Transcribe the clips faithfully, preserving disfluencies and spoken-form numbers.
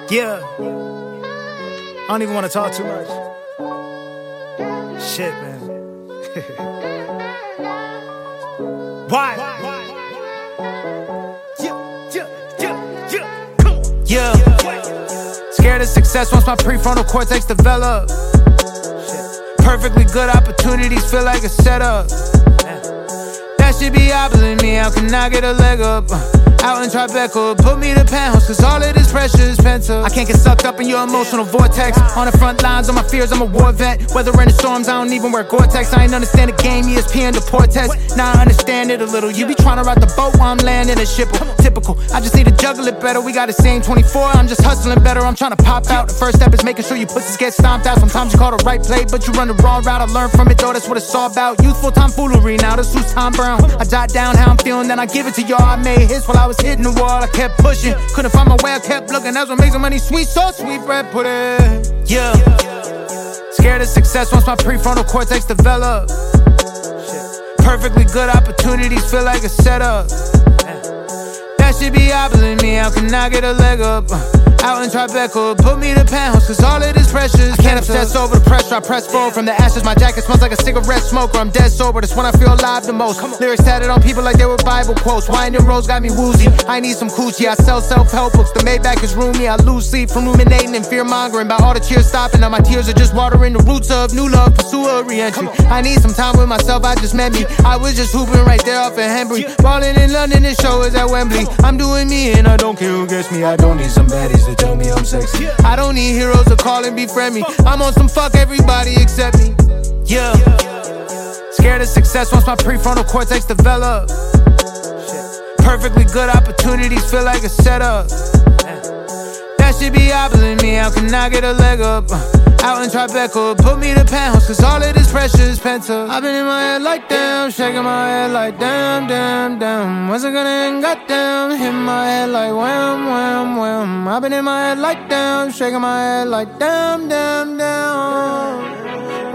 Yeah. I don't even want to talk too much. Shit, man. Why? Yeah, yeah, yeah, yeah. Yeah. Scared of success once my prefrontal cortex develop. Perfectly good opportunities feel like a setup. That shit be hobbling me, how can I get a leg up? Uh, out in Tribeca, put me to penthouse, cause all of this pressure is pent up. I can't get sucked up in your emotional vortex. On the front lines of my fears, I'm a war vet. Weather in the storms, I don't even wear Gore-Tex. I ain't understand the game, E S P N the poor test. Now I understand it a little. You be trying to ride the boat while I'm landing a ship. Typical, I just need to juggle it better. We got the same twenty-four, I'm just hustling better. I'm trying to pop out. The first step is making sure you pussies get stomped out. Sometimes you call the right play, but you run the wrong route. I learned from it though, that's what it's all about. Youthful tomfoolery, now this who's Tom Brown. I jot down how I'm feeling, then I give it to y'all. I made hits while I was hitting the wall. I kept pushing, couldn't find my way, I kept looking. That's what makes the money sweet, so sweet, bread pudding. Yeah. Scared of success once my prefrontal cortex develop. Perfectly good opportunities feel like a setup. That shit be hobbling me, how can I get a leg up? Uh, out in Tribeca, put me to penthouse, cause all of this pressure is I can't obsess over the pressure, I press forward from the ashes. My jacket smells like a cigarette smoker, I'm dead sober, that's when I feel alive the most. Lyrics tatted on people like they were Bible quotes. Wine and rose got me woozy, I need some coochie. I sell self-help books, the Maybach is roomy. I lose sleep from ruminating and fear-mongering about all the tears stopping. Now my tears are just watering the roots of new love, pursue a re-entry. I need some time with myself, I just met me. I was just hooping right there off of Henbury. Ballin' in London, this show is at Wembley. I'm doing me and I don't care who gets me. I don't need some baddies to tell me I'm sexy. I don't need heroes to call and befriend me. I'm on some fuck everybody except me. Yeah. Scared of success once my prefrontal cortex develop. Perfectly good opportunities feel like a setup. That shit be hobbling me, how can I get a leg up? Uh, out in Tribeca, put me to penthouse, cause all of this pressure is pent up. I've been in my head like damn, shaking my head like damn, damn, damn. When's it gonna end? Goddamn, hit my head like wham, wham, wham. I've been in my head like damn, shaking my head like damn, damn, damn.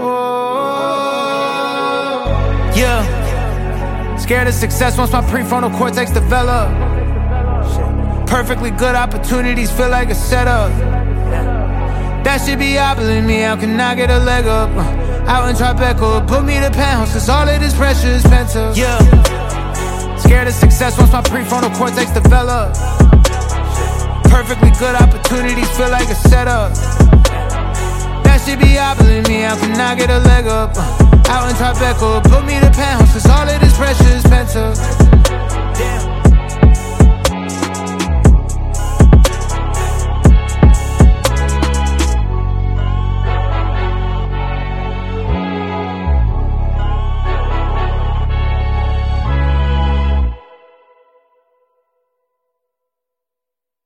Oh, yeah. Scared of success once my prefrontal cortex develop. Perfectly good opportunities feel like a setup. That shit be hobbling me, how can I get a leg up? Uh, out in Tribeca, put me to penthouse, cause all of this pressure is pent up. Yeah. Scared of success once my prefrontal cortex develop. Perfectly good opportunities feel like a setup. That shit be hobbling me, how can I get a leg up? Uh, out in Tribeca, put me to penthouse, cause all of this pressure is pent up. Damn.